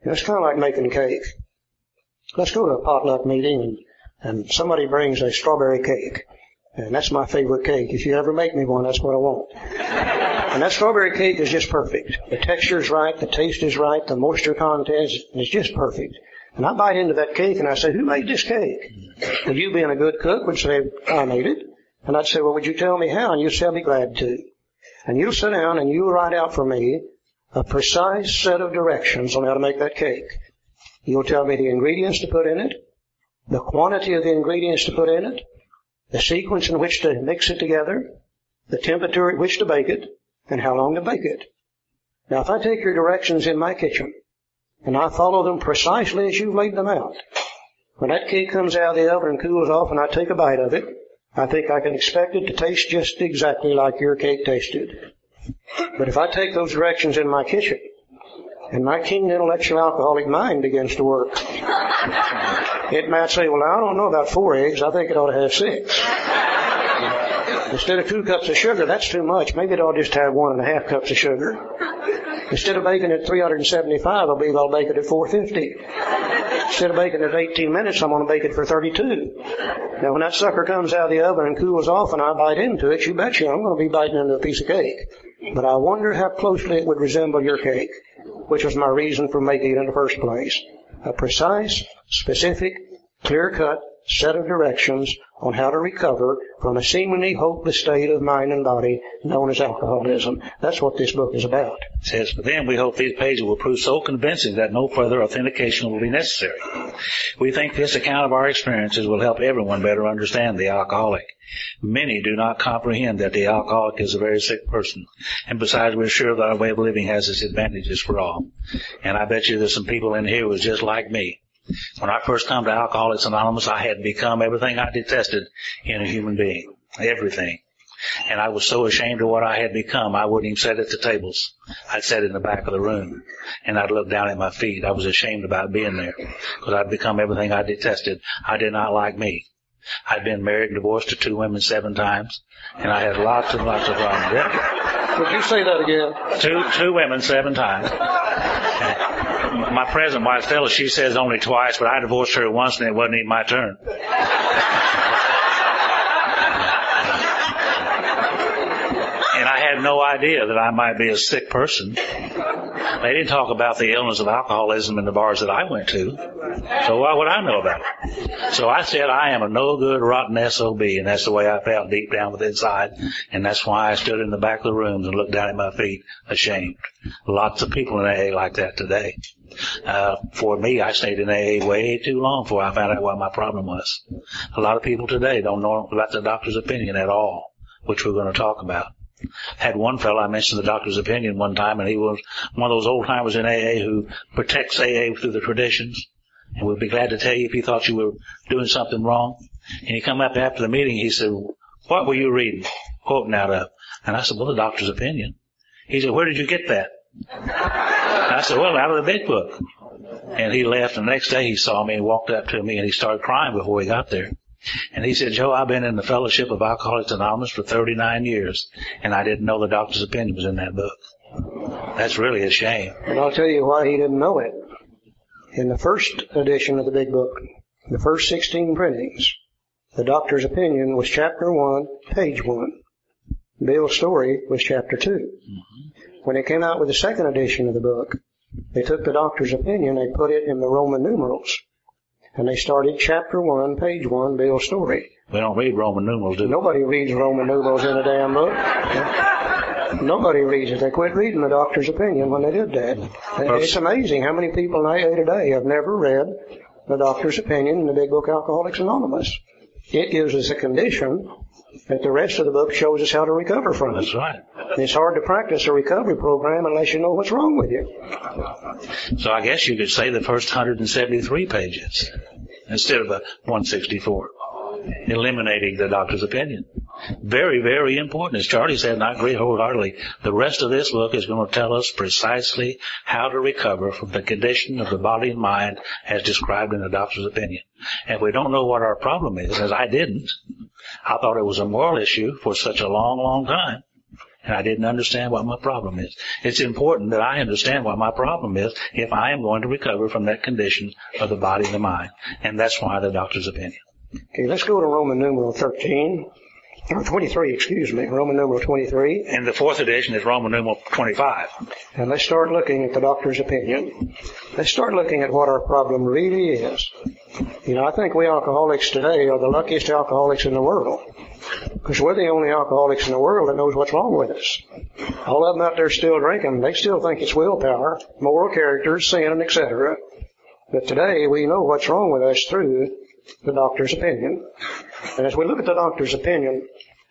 It's kind of like making cake. Let's go to a potluck meeting and somebody brings a strawberry cake. And that's my favorite cake. If you ever make me one, that's what I want. And that strawberry cake is just perfect. The texture's right, the taste is right, the moisture content is just perfect. And I bite into that cake and I say, who made this cake? And you being a good cook would say, I made it. And I'd say, well, would you tell me how? And you'd say, I'll be glad to. And you'll sit down and you'll write out for me a precise set of directions on how to make that cake. You'll tell me the ingredients to put in it, the quantity of the ingredients to put in it, the sequence in which to mix it together, the temperature at which to bake it, and how long to bake it. Now, if I take your directions in my kitchen, and I follow them precisely as you've laid them out, when that cake comes out of the oven and cools off and I take a bite of it, I think I can expect it to taste just exactly like your cake tasted. But if I take those directions in my kitchen, and my keen intellectual alcoholic mind begins to work, it might say, well, I don't know about 4 eggs. I think it ought to have 6. Instead of 2 cups of sugar, that's too much. Maybe it ought to just have 1.5 cups of sugar. Instead of baking at 375, I believe I'll bake it at 450. Instead of baking it at 18 minutes, I'm going to bake it for 32. Now, when that sucker comes out of the oven and cools off and I bite into it, you betcha I'm going to be biting into a piece of cake. But I wonder how closely it would resemble your cake, which was my reason for making it in the first place. A precise, specific, clear-cut set of directions on how to recover from a seemingly hopeless state of mind and body known as alcoholism. That's what this book is about. It says, but then we hope these pages will prove so convincing that no further authentication will be necessary. We think this account of our experiences will help everyone better understand the alcoholic. Many do not comprehend that the alcoholic is a very sick person. And besides, we're sure that our way of living has its advantages for all. And I bet you there's some people in here who was just like me. When I first come to Alcoholics Anonymous, I had become everything I detested in a human being. Everything. And I was so ashamed of what I had become, I wouldn't even sit at the tables. I'd sit in the back of the room, and I'd look down at my feet. I was ashamed about being there, because I'd become everything I detested. I did not like me. I'd been married and divorced to 2 women 7 times, and I had lots and lots of problems. Yeah. Would you say that again? Two women 7 times. My present wife, Stella, she says only twice, but I divorced her once and it wasn't even my turn. And I had no idea that I might be a sick person. They didn't talk about the illness of alcoholism in the bars that I went to. So why would I know about it? So I said, I am a no-good, rotten SOB, and that's the way I felt deep down within inside. And that's why I stood in the back of the rooms and looked down at my feet, ashamed. Lots of people in AA like that today. For me, I stayed in AA way too long before I found out what my problem was. A lot of people today don't know about the doctor's opinion at all, which we're going to talk about. Had one fellow, I mentioned the doctor's opinion one time, and he was one of those old-timers in AA who protects AA through the traditions, and would be glad to tell you if he thought you were doing something wrong. And he come up after the meeting, he said, what were you reading, quoting out of? And I said, well, the doctor's opinion. He said, where did you get that? And I said, well, out of the big book. And he left, and the next day he saw me and walked up to me, and he started crying before he got there. And he said, Joe, I've been in the Fellowship of Alcoholics Anonymous for 39 years, and I didn't know the doctor's opinion was in that book. That's really a shame. And I'll tell you why he didn't know it. In the first edition of the big book, the first 16 printings, the doctor's opinion was chapter 1, page 1. Bill's story was chapter 2. Mm-hmm. When they came out with the second edition of the book, they took the doctor's opinion, they put it in the Roman numerals. And they started chapter 1, page 1, Bill's story. We don't read Roman numerals, do we? Nobody reads Roman numerals in a damn book. Nobody reads it. They quit reading the doctor's opinion when they did that. It's amazing how many people in AA today have never read the doctor's opinion in the big book Alcoholics Anonymous. It gives us a condition that the rest of the book shows us how to recover from. That's right. It's hard to practice a recovery program unless you know what's wrong with you. So I guess you could say the first 173 pages instead of 164, eliminating the doctor's opinion. Very, very important. As Charlie said, and I agree wholeheartedly, the rest of this book is going to tell us precisely how to recover from the condition of the body and mind as described in the doctor's opinion. And if we don't know what our problem is, as I didn't, I thought it was a moral issue for such a long, long time. And I didn't understand what my problem is. It's important that I understand what my problem is if I am going to recover from that condition of the body and the mind. And that's why the doctor's opinion. Okay, let's go to Roman numeral 13. Or 23, excuse me, Roman numeral 23. And the fourth edition is Roman numeral 25. And let's start looking at the doctor's opinion. Let's start looking at what our problem really is. You know, I think we alcoholics today are the luckiest alcoholics in the world. Because we're the only alcoholics in the world that knows what's wrong with us. All of them out there still drinking, they still think it's willpower, moral character, sin, etc. But today we know what's wrong with us through the doctor's opinion. And as we look at the doctor's opinion,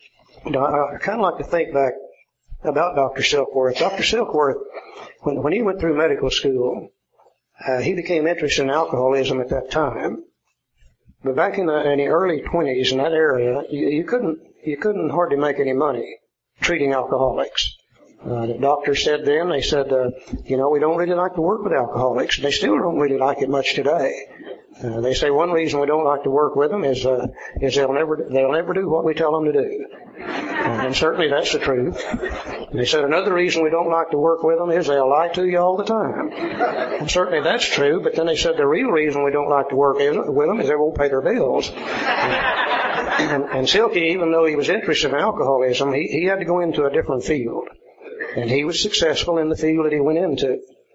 I kind of like to think back about Dr. Silkworth. Dr. Silkworth, when he went through medical school, he became interested in alcoholism at that time. But back in the early 20s in that area, you couldn't hardly make any money treating alcoholics. The doctor said then, they said, we don't really like to work with alcoholics. They still don't really like it much today. They say one reason we don't like to work with them is they'll never do what we tell them to do. And certainly that's the truth. They said another reason we don't like to work with them is they'll lie to you all the time. And certainly that's true, but then they said the real reason we don't like to work with them is they won't pay their bills. And Silky, even though he was interested in alcoholism, he had to go into a different field. And he was successful in the field that he went into.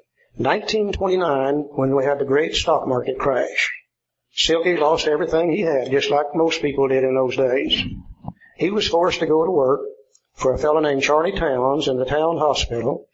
1929, when we had the great stock market crash, Silky lost everything he had, just like most people did in those days. He was forced to go to work for a fellow named Charlie Towns in the town hospital,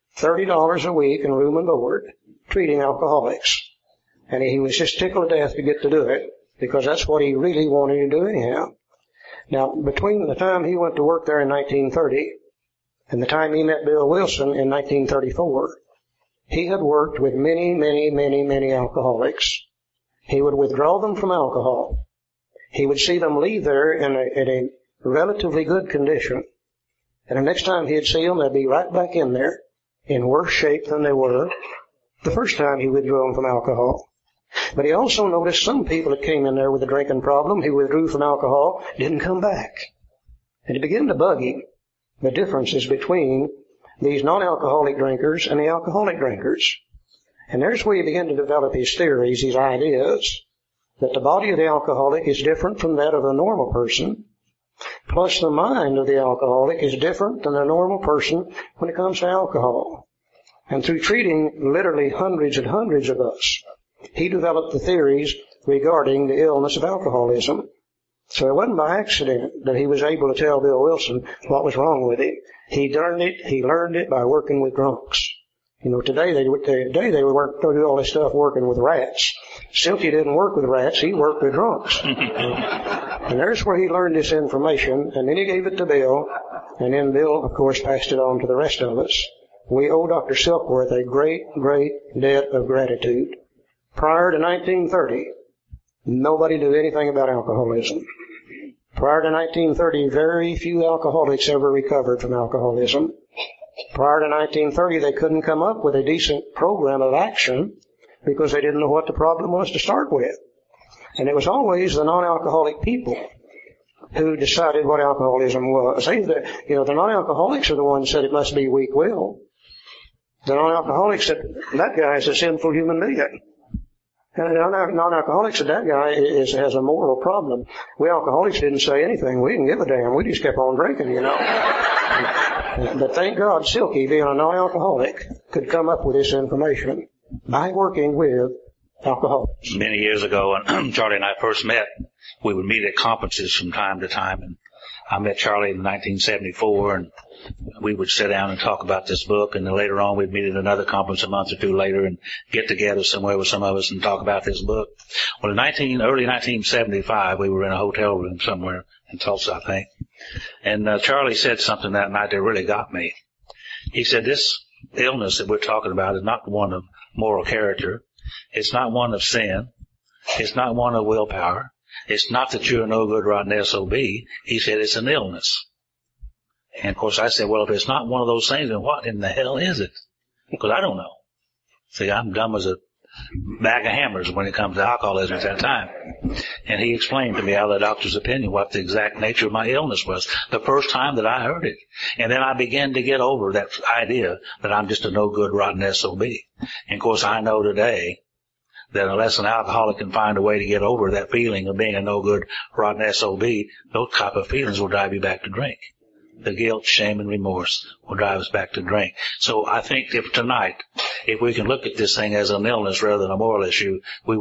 $30 a week in room and board, treating alcoholics. And he was just tickled to death to get to do it, because that's what he really wanted to do anyhow. Now, between the time he went to work there in 1930 and the time he met Bill Wilson in 1934, he had worked with many alcoholics. He would withdraw them from alcohol. He would see them leave there in a relatively good condition. And the next time he'd see them, they'd be right back in there in worse shape than they were the first time he withdrew them from alcohol. But he also noticed some people that came in there with a drinking problem, he withdrew from alcohol, didn't come back. And it began to bug him, the differences between these non-alcoholic drinkers and the alcoholic drinkers. And there's where he began to develop his theories, his ideas, that the body of the alcoholic is different from that of a normal person, plus the mind of the alcoholic is different than a normal person when it comes to alcohol. And through treating literally hundreds and hundreds of us, he developed the theories regarding the illness of alcoholism. So it wasn't by accident that he was able to tell Bill Wilson what was wrong with him. He learned it by working with drunks. You know, today they work, they do all this stuff working with rats. Silky didn't work with rats, he worked with drunks. And there's where he learned this information, and then he gave it to Bill, and then Bill, of course, passed it on to the rest of us. We owe Dr. Silkworth a great debt of gratitude. Prior to 1930, nobody knew anything about alcoholism. Prior to 1930, very few alcoholics ever recovered from alcoholism. Prior to 1930, they couldn't come up with a decent program of action because they didn't know what the problem was to start with. And it was always the non-alcoholic people who decided what alcoholism was. The non-alcoholics are the ones that said it must be weak will. The non-alcoholics said, that guy is a sinful human being. And the non-alcoholics said, that guy has a moral problem. We alcoholics didn't say anything. We didn't give a damn. We just kept on drinking, you know. But thank God Silky, being a non-alcoholic, could come up with this information by working with alcoholics. Many years ago, when Charlie and I first met, we would meet at conferences from time to time. And I met Charlie in 1974, and we would sit down and talk about this book. And then later on, we'd meet at another conference a month or two later and get together somewhere with some of us and talk about this book. Well, in early 1975, we were in a hotel room somewhere in Tulsa, I think. And Charlie said something that night that really got me. He said, this illness that we're talking about is not one of moral character. It's not one of sin. It's not one of willpower. It's not that you're no good rotten SOB. He said it's an illness. And of course I said, well, if it's not one of those things, then what in the hell is it? Because I don't know. See, I'm dumb as a bag of hammers when it comes to alcoholism at that time. And he explained to me out of the doctor's opinion what the exact nature of my illness was the first time that I heard it. And then I began to get over that idea that I'm just a no good, rotten SOB. And of course I know today that unless an alcoholic can find a way to get over that feeling of being a no good, rotten SOB, those type of feelings will drive you back to drink. The guilt, shame, and remorse will drive us back to drink. So I think if tonight, if we can look at this thing as an illness rather than a moral issue, we